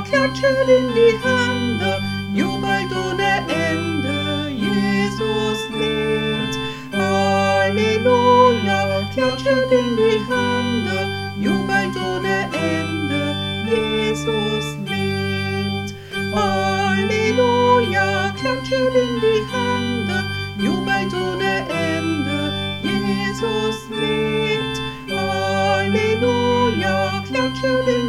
klatscht in die Hände, jubelt ohne Ende, Jesus lebt. Halleluja, klatscht in die Hände, jubelt ohne Ende, Jesus lebt. Halleluja, klatscht in die Hände, jubelt ohne Ende, Jesus lebt. Halleluja, klatscht in